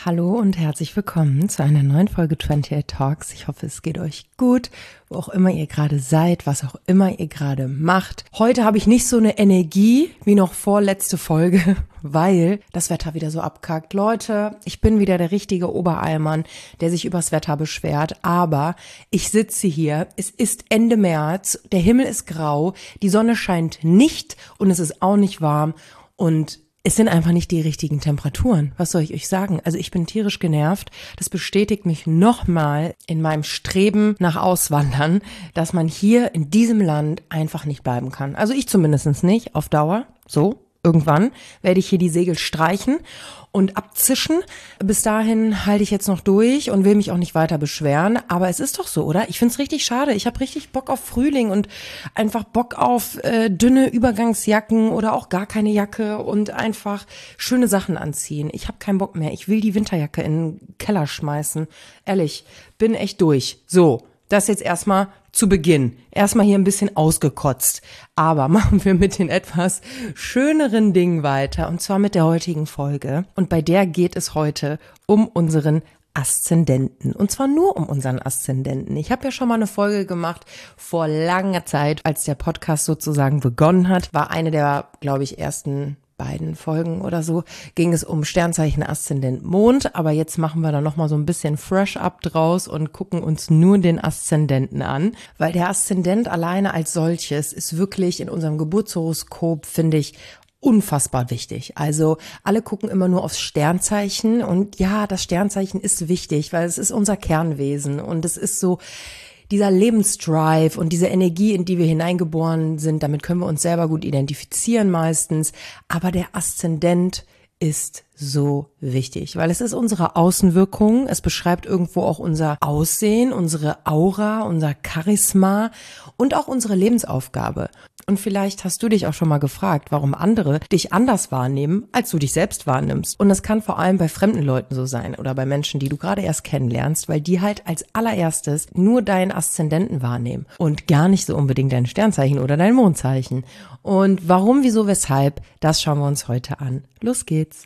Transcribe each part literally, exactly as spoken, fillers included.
Hallo und herzlich willkommen zu einer neuen Folge achtundvierzig Talks. Ich hoffe, es geht euch gut, wo auch immer ihr gerade seid, was auch immer ihr gerade macht. Heute habe ich nicht so eine Energie wie noch vorletzte Folge, weil das Wetter wieder so abkackt. Leute, ich bin wieder der richtige Oberallmann, der sich übers Wetter beschwert, aber ich sitze hier, es ist Ende März, der Himmel ist grau, die Sonne scheint nicht und es ist auch nicht warm und es sind einfach nicht die richtigen Temperaturen. Was soll ich euch sagen? Also ich bin tierisch genervt. Das bestätigt mich nochmal in meinem Streben nach Auswandern, dass man hier in diesem Land einfach nicht bleiben kann. Also ich zumindest nicht, auf Dauer. So, irgendwann werde ich hier die Segel streichen und abzischen. Bis dahin halte ich jetzt noch durch und will mich auch nicht weiter beschweren. Aber es ist doch so, oder? Ich find's richtig schade. Ich habe richtig Bock auf Frühling und einfach Bock auf äh, dünne Übergangsjacken oder auch gar keine Jacke und einfach schöne Sachen anziehen. Ich habe keinen Bock mehr. Ich will die Winterjacke in den Keller schmeißen. Ehrlich, bin echt durch. So, das jetzt erstmal zu Beginn. Erstmal hier ein bisschen ausgekotzt. Aber machen wir mit den etwas schöneren Dingen weiter. Und zwar mit der heutigen Folge. Und bei der geht es heute um unseren Aszendenten. Und zwar nur um unseren Aszendenten. Ich habe ja schon mal eine Folge gemacht vor langer Zeit, als der Podcast sozusagen begonnen hat. War eine der, glaube ich, ersten beiden Folgen oder so, ging es um Sternzeichen Aszendent Mond, aber jetzt machen wir da nochmal so ein bisschen fresh up draus und gucken uns nur den Aszendenten an, weil der Aszendent alleine als solches ist wirklich in unserem Geburtshoroskop, finde ich, unfassbar wichtig. Also alle gucken immer nur aufs Sternzeichen und ja, das Sternzeichen ist wichtig, weil es ist unser Kernwesen und es ist so dieser Lebensdrive und diese Energie, in die wir hineingeboren sind, damit können wir uns selber gut identifizieren meistens. Aber der Aszendent ist so wichtig, weil es ist unsere Außenwirkung, es beschreibt irgendwo auch unser Aussehen, unsere Aura, unser Charisma und auch unsere Lebensaufgabe. Und vielleicht hast du dich auch schon mal gefragt, warum andere dich anders wahrnehmen, als du dich selbst wahrnimmst. Und das kann vor allem bei fremden Leuten so sein oder bei Menschen, die du gerade erst kennenlernst, weil die halt als allererstes nur deinen Aszendenten wahrnehmen und gar nicht so unbedingt dein Sternzeichen oder dein Mondzeichen. Und warum, wieso, weshalb, das schauen wir uns heute an. Los geht's!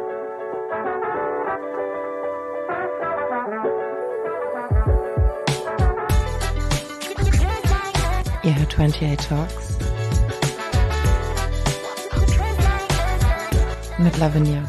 Ihr hört achtundvierzig Talks mit Lavinia.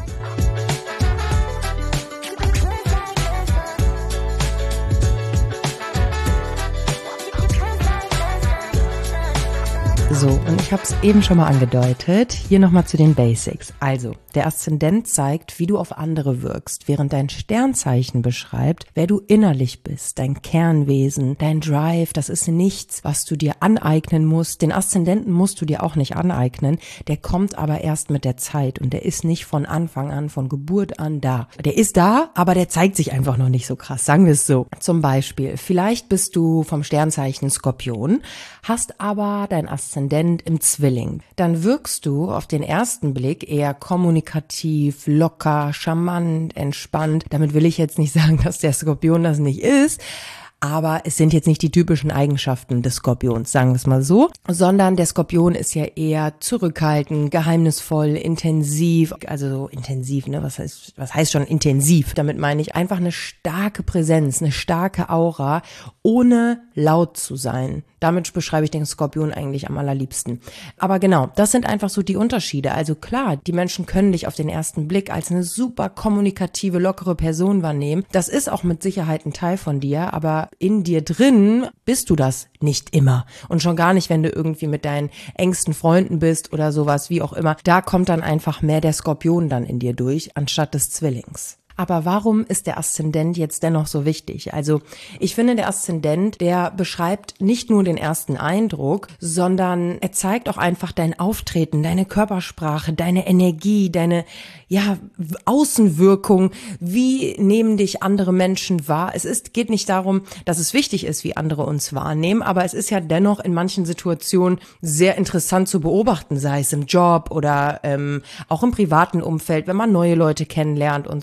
So, und ich habe es eben schon mal angedeutet, hier nochmal zu den Basics. Also, der Aszendent zeigt, wie du auf andere wirkst, während dein Sternzeichen beschreibt, wer du innerlich bist, dein Kernwesen, dein Drive, das ist nichts, was du dir aneignen musst. Den Aszendenten musst du dir auch nicht aneignen, der kommt aber erst mit der Zeit und der ist nicht von Anfang an, von Geburt an da. Der ist da, aber der zeigt sich einfach noch nicht so krass, sagen wir es so. Zum Beispiel, vielleicht bist du vom Sternzeichen Skorpion, hast aber dein Aszendent im Zwilling. Dann wirkst du auf den ersten Blick eher kommunikativ, locker, charmant, entspannt. Damit will ich jetzt nicht sagen, dass der Skorpion das nicht ist, aber es sind jetzt nicht die typischen Eigenschaften des Skorpions, sagen wir es mal so, sondern der Skorpion ist ja eher zurückhaltend, geheimnisvoll, intensiv, also so intensiv, ne, was heißt, was heißt schon intensiv? Damit meine ich einfach eine starke Präsenz, eine starke Aura, ohne laut zu sein. Damit beschreibe ich den Skorpion eigentlich am allerliebsten. Aber genau, das sind einfach so die Unterschiede. Also klar, die Menschen können dich auf den ersten Blick als eine super kommunikative, lockere Person wahrnehmen. Das ist auch mit Sicherheit ein Teil von dir, aber in dir drin bist du das nicht immer. Und schon gar nicht, wenn du irgendwie mit deinen engsten Freunden bist oder sowas, wie auch immer. Da kommt dann einfach mehr der Skorpion dann in dir durch, anstatt des Zwillings. Aber warum ist der Aszendent jetzt dennoch so wichtig? Also ich finde, der Aszendent, der beschreibt nicht nur den ersten Eindruck, sondern er zeigt auch einfach dein Auftreten, deine Körpersprache, deine Energie, deine ja Außenwirkung. Wie nehmen dich andere Menschen wahr? Es ist, geht nicht darum, dass es wichtig ist, wie andere uns wahrnehmen, aber es ist ja dennoch in manchen Situationen sehr interessant zu beobachten, sei es im Job oder ähm, auch im privaten Umfeld, wenn man neue Leute kennenlernt und so. Wie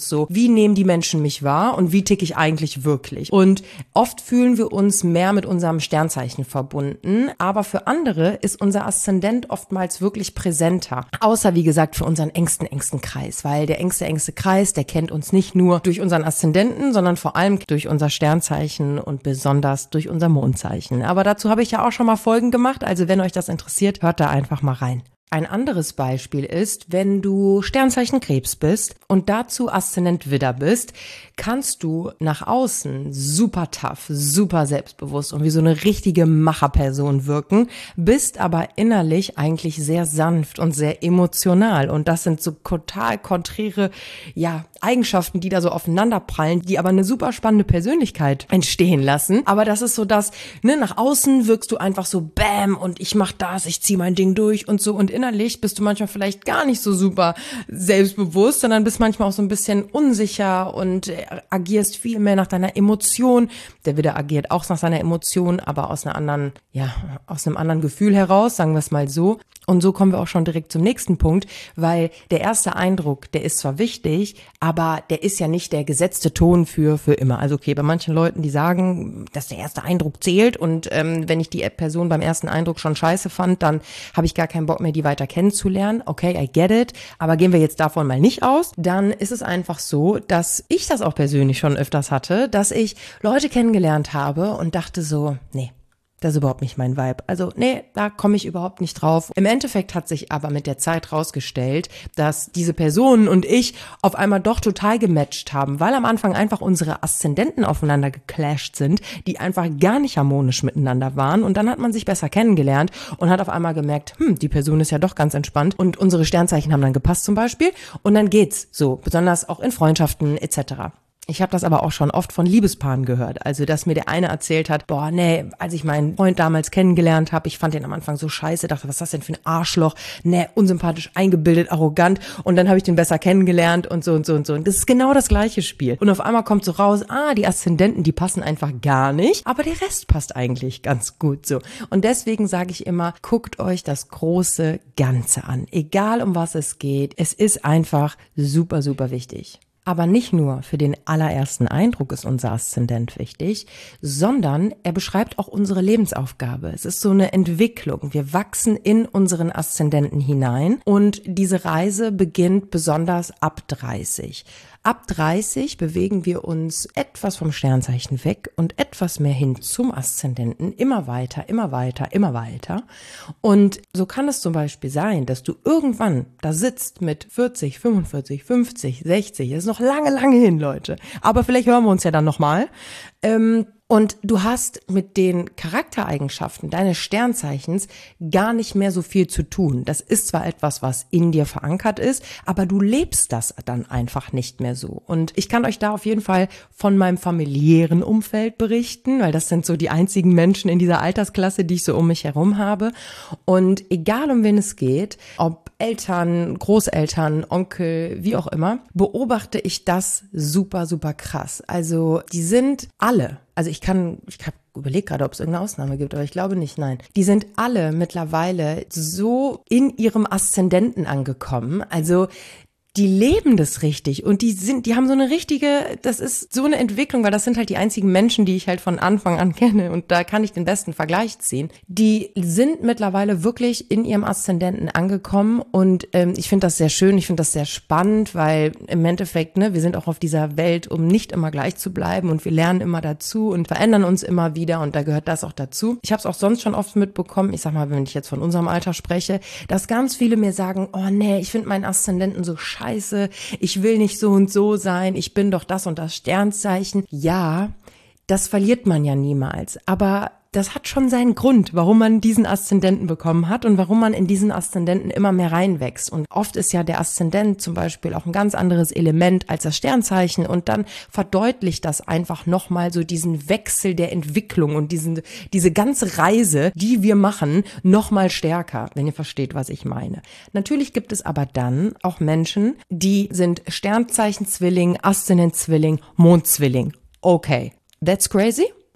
wie nehmen die Menschen mich wahr und wie ticke ich eigentlich wirklich. Und oft fühlen wir uns mehr mit unserem Sternzeichen verbunden, aber für andere ist unser Aszendent oftmals wirklich präsenter. Außer, wie gesagt, für unseren engsten, engsten Kreis, weil der engste, engste Kreis, der kennt uns nicht nur durch unseren Aszendenten, sondern vor allem durch unser Sternzeichen und besonders durch unser Mondzeichen. Aber dazu habe ich ja auch schon mal Folgen gemacht, also wenn euch das interessiert, hört da einfach mal rein. Ein anderes Beispiel ist, wenn du Sternzeichen Krebs bist und dazu Aszendent Widder bist, kannst du nach außen super tough, super selbstbewusst und wie so eine richtige Macherperson wirken, bist aber innerlich eigentlich sehr sanft und sehr emotional. Und das sind so total konträre, ja, Eigenschaften, die da so aufeinanderprallen, die aber eine super spannende Persönlichkeit entstehen lassen. Aber das ist so das, ne, nach außen wirkst du einfach so bam und ich mach das, ich zieh mein Ding durch und so, und innerlich bist du manchmal vielleicht gar nicht so super selbstbewusst, sondern bist manchmal auch so ein bisschen unsicher und agierst viel mehr nach deiner Emotion. Der Widder agiert auch nach seiner Emotion, aber aus einer anderen, ja, aus einem anderen Gefühl heraus, sagen wir es mal so. Und so kommen wir auch schon direkt zum nächsten Punkt, weil der erste Eindruck, der ist zwar wichtig, aber der ist ja nicht der gesetzte Ton für für immer. Also okay, bei manchen Leuten, die sagen, dass der erste Eindruck zählt und ähm, wenn ich die Person beim ersten Eindruck schon scheiße fand, dann habe ich gar keinen Bock mehr, die weiter kennenzulernen. Okay, I get it, aber gehen wir jetzt davon mal nicht aus. Dann ist es einfach so, dass ich das auch persönlich schon öfters hatte, dass ich Leute kennengelernt habe und dachte so, nee, das ist überhaupt nicht mein Vibe. Also nee, da komme ich überhaupt nicht drauf. Im Endeffekt hat sich aber mit der Zeit rausgestellt, dass diese Personen und ich auf einmal doch total gematcht haben, weil am Anfang einfach unsere Aszendenten aufeinander geclasht sind, die einfach gar nicht harmonisch miteinander waren. Und dann hat man sich besser kennengelernt und hat auf einmal gemerkt, hm, die Person ist ja doch ganz entspannt. Und unsere Sternzeichen haben dann gepasst zum Beispiel. Und dann geht's so, besonders auch in Freundschaften et cetera. Ich habe das aber auch schon oft von Liebespaaren gehört, also dass mir der eine erzählt hat, boah, nee, als ich meinen Freund damals kennengelernt habe, ich fand den am Anfang so scheiße, dachte, was ist das denn für ein Arschloch, nee, unsympathisch, eingebildet, arrogant, und dann habe ich den besser kennengelernt und so und so und so. Und das ist genau das gleiche Spiel. Und auf einmal kommt so raus, ah, die Aszendenten, die passen einfach gar nicht, aber der Rest passt eigentlich ganz gut so. Und deswegen sage ich immer, guckt euch das große Ganze an, egal um was es geht, es ist einfach super, super wichtig. Aber nicht nur für den allerersten Eindruck ist unser Aszendent wichtig, sondern er beschreibt auch unsere Lebensaufgabe. Es ist so eine Entwicklung. Wir wachsen in unseren Aszendenten hinein und diese Reise beginnt besonders ab dreißig. Ab dreißig bewegen wir uns etwas vom Sternzeichen weg und etwas mehr hin zum Aszendenten, immer weiter, immer weiter, immer weiter. Und so kann es zum Beispiel sein, dass du irgendwann da sitzt mit vierzig, fünfundvierzig, fünfzig, sechzig, das ist noch lange, lange hin, Leute. Aber vielleicht hören wir uns ja dann nochmal. Ähm, Und du hast mit den Charaktereigenschaften deines Sternzeichens gar nicht mehr so viel zu tun. Das ist zwar etwas, was in dir verankert ist, aber du lebst das dann einfach nicht mehr so. Und ich kann euch da auf jeden Fall von meinem familiären Umfeld berichten, weil das sind so die einzigen Menschen in dieser Altersklasse, die ich so um mich herum habe. Und egal um wen es geht, ob Eltern, Großeltern, Onkel, wie auch immer, beobachte ich das super, super krass. Also die sind alle, also ich kann, ich habe überlegt gerade, ob es irgendeine Ausnahme gibt, aber ich glaube nicht, nein. Die sind alle mittlerweile so in ihrem Aszendenten angekommen, also die leben das richtig und die sind, die haben so eine richtige, das ist so eine Entwicklung, weil das sind halt die einzigen Menschen, die ich halt von Anfang an kenne und da kann ich den besten Vergleich ziehen. Die sind mittlerweile wirklich in ihrem Aszendenten angekommen und ähm, ich finde das sehr schön, ich finde das sehr spannend, weil im Endeffekt, ne, wir sind auch auf dieser Welt, um nicht immer gleich zu bleiben und wir lernen immer dazu und verändern uns immer wieder und da gehört das auch dazu. Ich habe es auch sonst schon oft mitbekommen, ich sag mal, wenn ich jetzt von unserem Alter spreche, dass ganz viele mir sagen, oh nee, ich finde meinen Aszendenten so scheiße. Scheiße, ich will nicht so und so sein, ich bin doch das und das Sternzeichen. Ja, das verliert man ja niemals, aber das hat schon seinen Grund, warum man diesen Aszendenten bekommen hat und warum man in diesen Aszendenten immer mehr reinwächst. Und oft ist ja der Aszendent zum Beispiel auch ein ganz anderes Element als das Sternzeichen und dann verdeutlicht das einfach nochmal so diesen Wechsel der Entwicklung und diesen, diese ganze Reise, die wir machen, nochmal stärker, wenn ihr versteht, was ich meine. Natürlich gibt es aber dann auch Menschen, die sind Sternzeichen-Zwilling, Aszendent-Zwilling, Mond-Zwilling. Okay, that's crazy.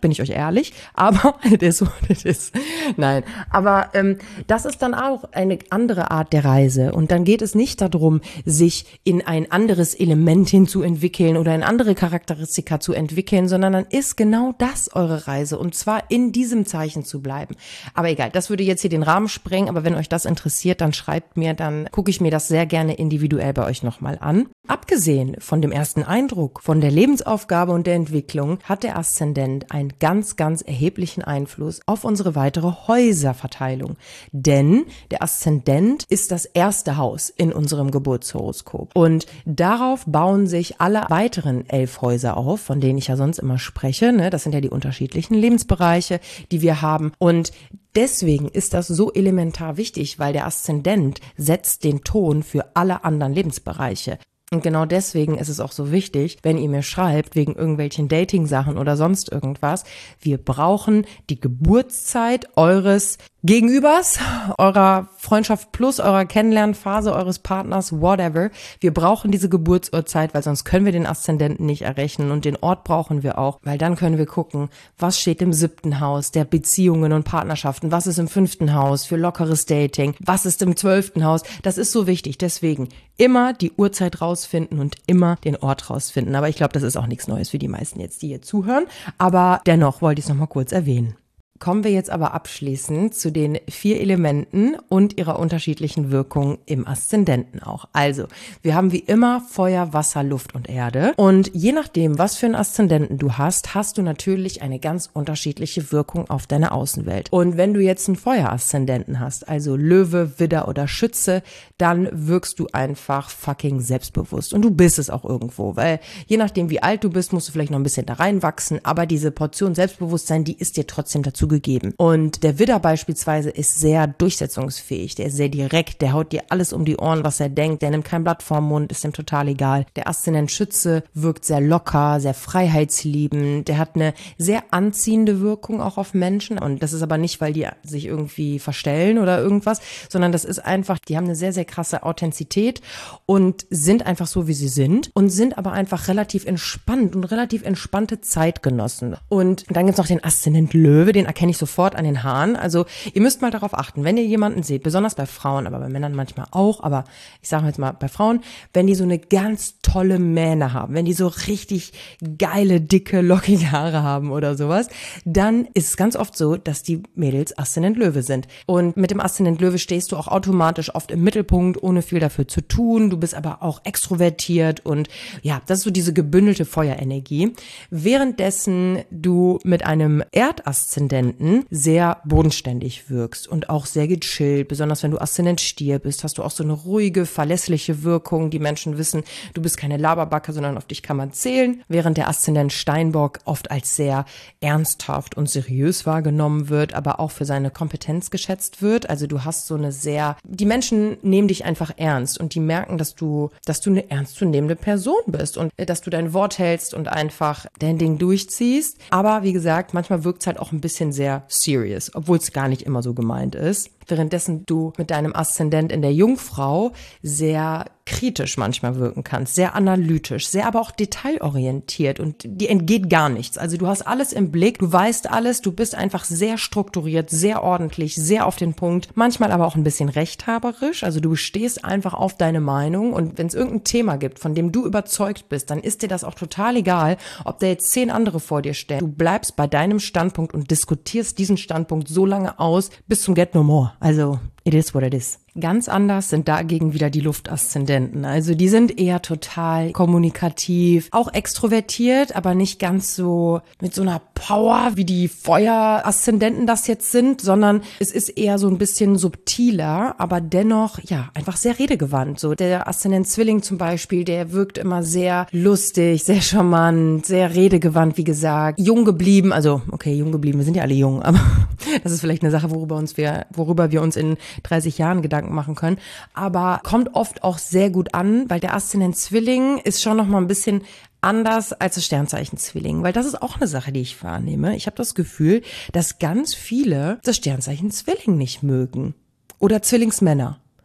bin ich euch ehrlich, aber das ist so, das ist, nein, aber ähm, das ist dann auch eine andere Art der Reise und dann geht es nicht darum, sich in ein anderes Element hinzuentwickeln oder in andere Charakteristika zu entwickeln, sondern dann ist genau das eure Reise und zwar in diesem Zeichen zu bleiben. Aber egal, das würde jetzt hier den Rahmen sprengen, aber wenn euch das interessiert, dann schreibt mir, dann gucke ich mir das sehr gerne individuell bei euch nochmal an. Abgesehen von dem ersten Eindruck, von der Lebensaufgabe und der Entwicklung, hat der Aszendent einen ganz, ganz erheblichen Einfluss auf unsere weitere Häuserverteilung. Denn der Aszendent ist das erste Haus in unserem Geburtshoroskop. Und darauf bauen sich alle weiteren elf Häuser auf, von denen ich ja sonst immer spreche. Ne? Das sind ja die unterschiedlichen Lebensbereiche, die wir haben. Und deswegen ist das so elementar wichtig, weil der Aszendent setzt den Ton für alle anderen Lebensbereiche. Und genau deswegen ist es auch so wichtig, wenn ihr mir schreibt, wegen irgendwelchen Dating-Sachen oder sonst irgendwas, wir brauchen die Geburtszeit eures Gegenübers, eurer Freundschaft plus, eurer Kennenlernphase, eures Partners, whatever. Wir brauchen diese Geburtsurzeit, weil sonst können wir den Aszendenten nicht errechnen und den Ort brauchen wir auch, weil dann können wir gucken, was steht im siebten Haus der Beziehungen und Partnerschaften, was ist im fünften Haus für lockeres Dating, was ist im zwölften Haus. Das ist so wichtig, deswegen immer die Uhrzeit rausfinden und immer den Ort rausfinden. Aber ich glaube, das ist auch nichts Neues für die meisten jetzt, die hier zuhören. Aber dennoch wollte ich es nochmal kurz erwähnen. Kommen wir jetzt aber abschließend zu den vier Elementen und ihrer unterschiedlichen Wirkung im Aszendenten auch. Also, wir haben wie immer Feuer, Wasser, Luft und Erde. Und je nachdem, was für einen Aszendenten du hast, hast du natürlich eine ganz unterschiedliche Wirkung auf deine Außenwelt. Und wenn du jetzt einen Feueraszendenten hast, also Löwe, Widder oder Schütze, dann wirkst du einfach fucking selbstbewusst. Und du bist es auch irgendwo, weil je nachdem, wie alt du bist, musst du vielleicht noch ein bisschen da reinwachsen, aber diese Portion Selbstbewusstsein, die ist dir trotzdem dazu gegeben. Und der Widder beispielsweise ist sehr durchsetzungsfähig, der ist sehr direkt, der haut dir alles um die Ohren, was er denkt, der nimmt kein Blatt vorm Mund, ist ihm total egal. Der Aszendent Schütze wirkt sehr locker, sehr freiheitsliebend, der hat eine sehr anziehende Wirkung auch auf Menschen und das ist aber nicht, weil die sich irgendwie verstellen oder irgendwas, sondern das ist einfach, die haben eine sehr, sehr krasse Authentizität und sind einfach so, wie sie sind und sind aber einfach relativ entspannt und relativ entspannte Zeitgenossen. Und dann gibt's noch den Aszendent Löwe, den erkenne ich sofort an den Haaren. Also ihr müsst mal darauf achten, wenn ihr jemanden seht, besonders bei Frauen, aber bei Männern manchmal auch, aber ich sage jetzt mal bei Frauen, wenn die so eine ganz tolle Mähne haben, wenn die so richtig geile, dicke, lockige Haare haben oder sowas, dann ist es ganz oft so, dass die Mädels Aszendent Löwe sind. Und mit dem Aszendent Löwe stehst du auch automatisch oft im Mittelpunkt, ohne viel dafür zu tun. Du bist aber auch extrovertiert und ja, das ist so diese gebündelte Feuerenergie. Währenddessen du mit einem Erdaszendenten sehr bodenständig wirkst und auch sehr gechillt, besonders wenn du Aszendent Stier bist, hast du auch so eine ruhige, verlässliche Wirkung. Die Menschen wissen, du bist keine Laberbacke, sondern auf dich kann man zählen, während der Aszendent Steinbock oft als sehr ernsthaft und seriös wahrgenommen wird, aber auch für seine Kompetenz geschätzt wird. Also du hast so eine sehr, die Menschen nehmen dich einfach ernst und die merken, dass du, dass du eine ernstzunehmende Person bist und dass du dein Wort hältst und einfach dein Ding durchziehst. Aber wie gesagt, manchmal wirkt es halt auch ein bisschen sehr serious, obwohl es gar nicht immer so gemeint ist. Währenddessen du mit deinem Aszendent in der Jungfrau sehr kritisch manchmal wirken kannst, sehr analytisch, sehr aber auch detailorientiert und dir entgeht gar nichts. Also du hast alles im Blick, du weißt alles, du bist einfach sehr strukturiert, sehr ordentlich, sehr auf den Punkt, manchmal aber auch ein bisschen rechthaberisch. Also du bestehst einfach auf deine Meinung und wenn es irgendein Thema gibt, von dem du überzeugt bist, dann ist dir das auch total egal, ob da jetzt zehn andere vor dir stehen. Du bleibst bei deinem Standpunkt und diskutierst diesen Standpunkt so lange aus, bis zum Get No More. Also, it is what it is. Ganz anders sind dagegen wieder die Luftaszendenten. Also die sind eher total kommunikativ, auch extrovertiert, aber nicht ganz so mit so einer Power, wie die Feueraszendenten das jetzt sind, sondern es ist eher so ein bisschen subtiler, aber dennoch, ja, einfach sehr redegewandt. So der Aszendent Zwilling zum Beispiel, der wirkt immer sehr lustig, sehr charmant, sehr redegewandt, wie gesagt, jung geblieben, also okay, jung geblieben, wir sind ja alle jung, aber das ist vielleicht eine Sache, worüber uns wir, worüber wir uns in dreißig Jahren Gedanken machen können, aber kommt oft auch sehr gut an, weil der Aszendent Zwilling ist schon noch mal ein bisschen anders als das Sternzeichen Zwilling, weil das ist auch eine Sache, die ich wahrnehme. Ich habe das Gefühl, dass ganz viele das Sternzeichen Zwilling nicht mögen oder Zwillingsmänner.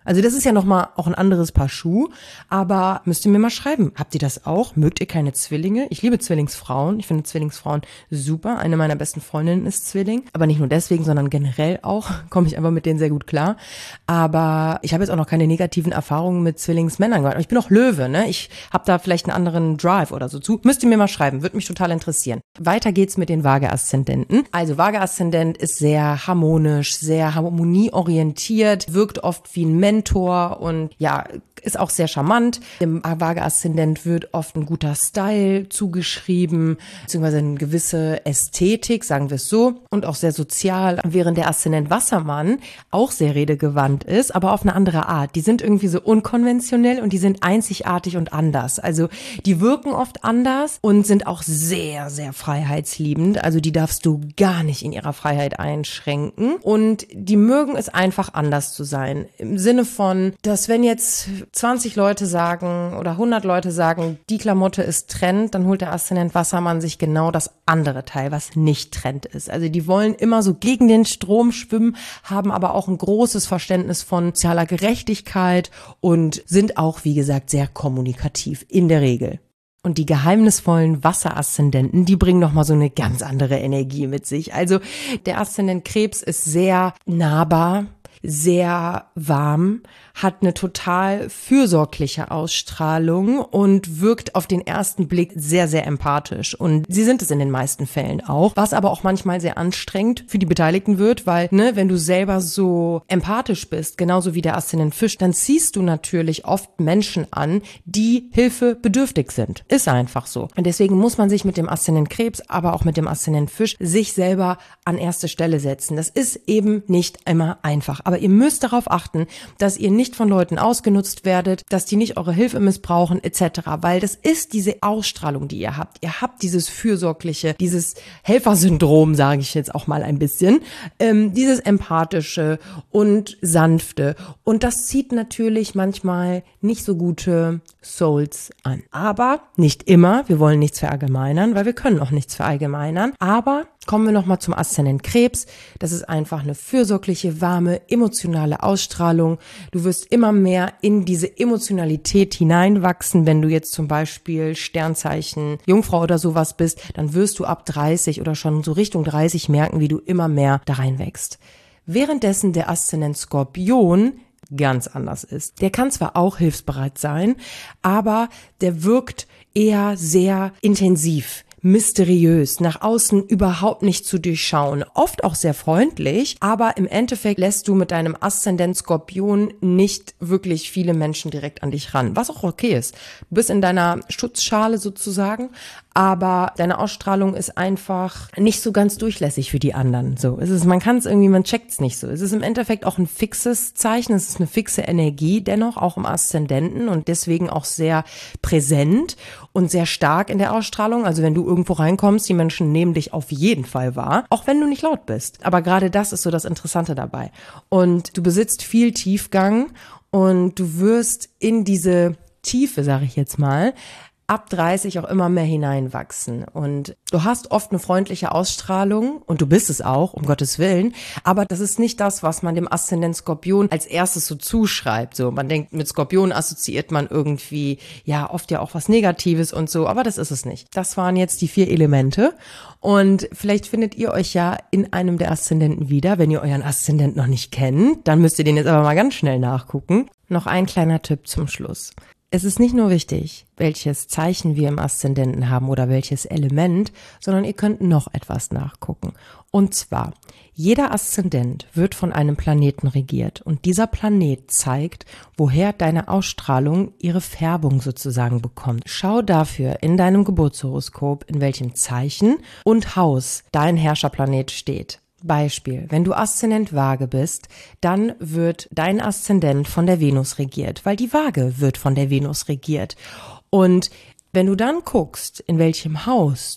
Also das ist ja nochmal auch ein anderes Paar Schuh, aber müsst ihr mir mal schreiben. Habt ihr das auch? Mögt ihr keine Zwillinge? Ich liebe Zwillingsfrauen. Ich finde Zwillingsfrauen super. Eine meiner besten Freundinnen ist Zwilling. Aber nicht nur deswegen, sondern generell auch komme ich einfach mit denen sehr gut klar. Aber ich habe jetzt auch noch keine negativen Erfahrungen mit Zwillingsmännern gemacht. Ich bin auch Löwe, ne? Ich habe da vielleicht einen anderen Drive oder so zu. Müsst ihr mir mal schreiben. Würde mich total interessieren. Weiter geht's mit den Waage-Aszendenten. Also Waage-Aszendent ist sehr harmonisch, sehr harmonieorientiert, wirkt oft wie ein Mentor und ja, ist auch sehr charmant. Dem Waage-Aszendent wird oft ein guter Style zugeschrieben, beziehungsweise eine gewisse Ästhetik, sagen wir es so, und auch sehr sozial, während der Aszendent Wassermann auch sehr redegewandt ist, aber auf eine andere Art. Die sind irgendwie so unkonventionell und die sind einzigartig und anders. Also die wirken oft anders und sind auch sehr, sehr freiheitsliebend. Also die darfst du gar nicht in ihrer Freiheit einschränken und die mögen es einfach anders zu sein. Im Sinne von, dass wenn jetzt zwanzig Leute sagen oder hundert Leute sagen, die Klamotte ist Trend, dann holt der Aszendent Wassermann sich genau das andere Teil, was nicht Trend ist. Also die wollen immer so gegen den Strom schwimmen, haben aber auch ein großes Verständnis von sozialer Gerechtigkeit und sind auch, wie gesagt, sehr kommunikativ in der Regel. Und die geheimnisvollen Wasseraszendenten, die bringen nochmal so eine ganz andere Energie mit sich. Also der Aszendent Krebs ist sehr nahbar, sehr warm, hat eine total fürsorgliche Ausstrahlung und wirkt auf den ersten Blick sehr, sehr empathisch. Und sie sind es in den meisten Fällen auch, was aber auch manchmal sehr anstrengend für die Beteiligten wird, weil, ne, wenn du selber so empathisch bist, genauso wie der Aszendent Fisch, dann ziehst du natürlich oft Menschen an, die hilfebedürftig sind. Ist einfach so. Und deswegen muss man sich mit dem Aszendent Krebs, aber auch mit dem Aszendent Fisch sich selber an erste Stelle setzen. Das ist eben nicht immer einfach. Aber ihr müsst darauf achten, dass ihr nicht von Leuten ausgenutzt werdet, dass die nicht eure Hilfe missbrauchen et cetera. Weil das ist diese Ausstrahlung, die ihr habt. Ihr habt dieses fürsorgliche, dieses Helfersyndrom, sage ich jetzt auch mal ein bisschen, ähm, dieses empathische und sanfte. Und das zieht natürlich manchmal nicht so gute Souls an. Aber nicht immer. Wir wollen nichts verallgemeinern, weil wir können auch nichts verallgemeinern. Aber kommen wir nochmal zum Aszendent Krebs. Das ist einfach eine fürsorgliche, warme, emotionale Ausstrahlung. Du wirst immer mehr in diese Emotionalität hineinwachsen. Wenn du jetzt zum Beispiel Sternzeichen Jungfrau oder sowas bist, dann wirst du ab dreißig oder schon so Richtung dreißig merken, wie du immer mehr da reinwächst. Währenddessen der Aszendent Skorpion ganz anders ist. Der kann zwar auch hilfsbereit sein, aber der wirkt eher sehr intensiv, mysteriös, nach außen überhaupt nicht zu durchschauen, oft auch sehr freundlich, aber im Endeffekt lässt du mit deinem Aszendent Skorpion nicht wirklich viele Menschen direkt an dich ran, was auch okay ist. Du bist in deiner Schutzschale sozusagen, aber deine Ausstrahlung ist einfach nicht so ganz durchlässig für die anderen. So, es ist, man kann es irgendwie, man checkt es nicht so. Es ist im Endeffekt auch ein fixes Zeichen, es ist eine fixe Energie dennoch, auch im Aszendenten und deswegen auch sehr präsent und sehr stark in der Ausstrahlung. Also wenn du irgendwo reinkommst, die Menschen nehmen dich auf jeden Fall wahr, auch wenn du nicht laut bist. Aber gerade das ist so das Interessante dabei. Und du besitzt viel Tiefgang und du wirst in diese Tiefe, sage ich jetzt mal, ab dreißig auch immer mehr hineinwachsen. Und du hast oft eine freundliche Ausstrahlung und du bist es auch, um Gottes Willen, aber das ist nicht das, was man dem Aszendent Skorpion als erstes so zuschreibt. So, man denkt, mit Skorpion assoziiert man irgendwie, ja, oft ja auch was Negatives und so, aber das ist es nicht. Das waren jetzt die vier Elemente und vielleicht findet ihr euch ja in einem der Aszendenten wieder. Wenn ihr euren Aszendent noch nicht kennt, dann müsst ihr den jetzt aber mal ganz schnell nachgucken. Noch ein kleiner Tipp zum Schluss. Es ist nicht nur wichtig, welches Zeichen wir im Aszendenten haben oder welches Element, sondern ihr könnt noch etwas nachgucken. Und zwar, jeder Aszendent wird von einem Planeten regiert und dieser Planet zeigt, woher deine Ausstrahlung ihre Färbung sozusagen bekommt. Schau dafür in deinem Geburtshoroskop, in welchem Zeichen und Haus dein Herrscherplanet steht. Beispiel, wenn du Aszendent Waage bist, dann wird dein Aszendent von der Venus regiert, weil die Waage wird von der Venus regiert. Und wenn du dann guckst, in welchem Haus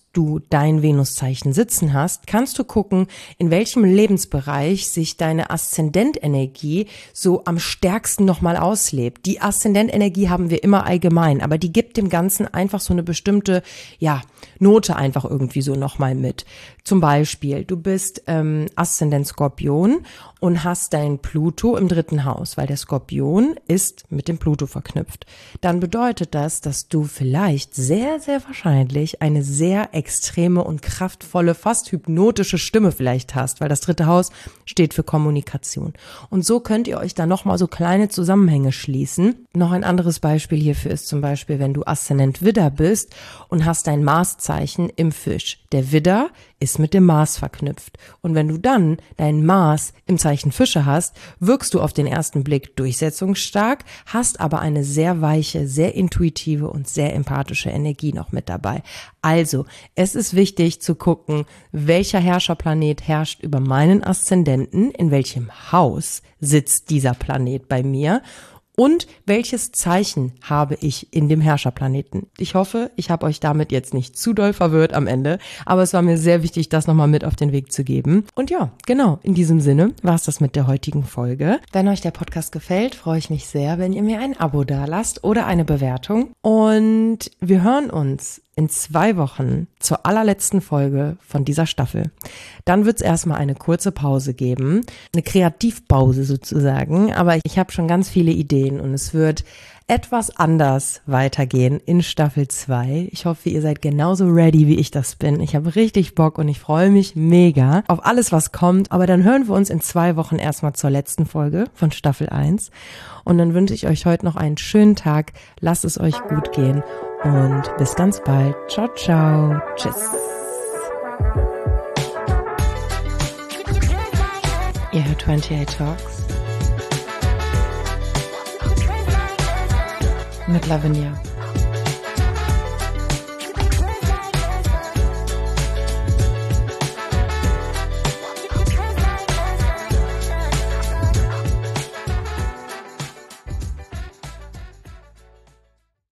du dein Venuszeichen sitzen hast, kannst du gucken, in welchem Lebensbereich sich deine Aszendentenergie so am stärksten nochmal auslebt. Die Aszendentenergie haben wir immer allgemein, aber die gibt dem Ganzen einfach so eine bestimmte, ja, Note einfach irgendwie so nochmal mit. Zum Beispiel, du bist ähm, Aszendent Skorpion und hast deinen Pluto im dritten Haus, weil der Skorpion ist mit dem Pluto verknüpft. Dann bedeutet das, dass du vielleicht sehr, sehr wahrscheinlich eine sehr extreme und kraftvolle, fast hypnotische Stimme vielleicht hast, weil das dritte Haus steht für Kommunikation. Und so könnt ihr euch da nochmal so kleine Zusammenhänge schließen. Noch ein anderes Beispiel hierfür ist zum Beispiel, wenn du Aszendent Widder bist und hast dein Marszeichen im Fisch. Der Widder ist mit dem Mars verknüpft. Und wenn du dann deinen Mars im Zeichen Fische hast, wirkst du auf den ersten Blick durchsetzungsstark, hast aber eine sehr weiche, sehr intuitive und sehr empathische Energie noch mit dabei. Also, es ist wichtig zu gucken, welcher Herrscherplanet herrscht über meinen Aszendenten, in welchem Haus sitzt dieser Planet bei mir und welches Zeichen habe ich in dem Herrscherplaneten. Ich hoffe, ich habe euch damit jetzt nicht zu doll verwirrt am Ende, aber es war mir sehr wichtig, das nochmal mit auf den Weg zu geben. Und ja, genau, in diesem Sinne war es das mit der heutigen Folge. Wenn euch der Podcast gefällt, freue ich mich sehr, wenn ihr mir ein Abo dalasst oder eine Bewertung. Und wir hören uns in zwei Wochen zur allerletzten Folge von dieser Staffel. Dann wird es erstmal eine kurze Pause geben, eine Kreativpause sozusagen, aber ich habe schon ganz viele Ideen und es wird etwas anders weitergehen in Staffel zwei. Ich hoffe, ihr seid genauso ready, wie ich das bin. Ich habe richtig Bock und ich freue mich mega auf alles, was kommt. Aber dann hören wir uns in zwei Wochen erstmal zur letzten Folge von Staffel eins. Und dann wünsche ich euch heute noch einen schönen Tag. Lasst es euch gut gehen und bis ganz bald. Ciao, ciao. Tschüss. Ihr hört achtundvierzig Talks mit Lavinia.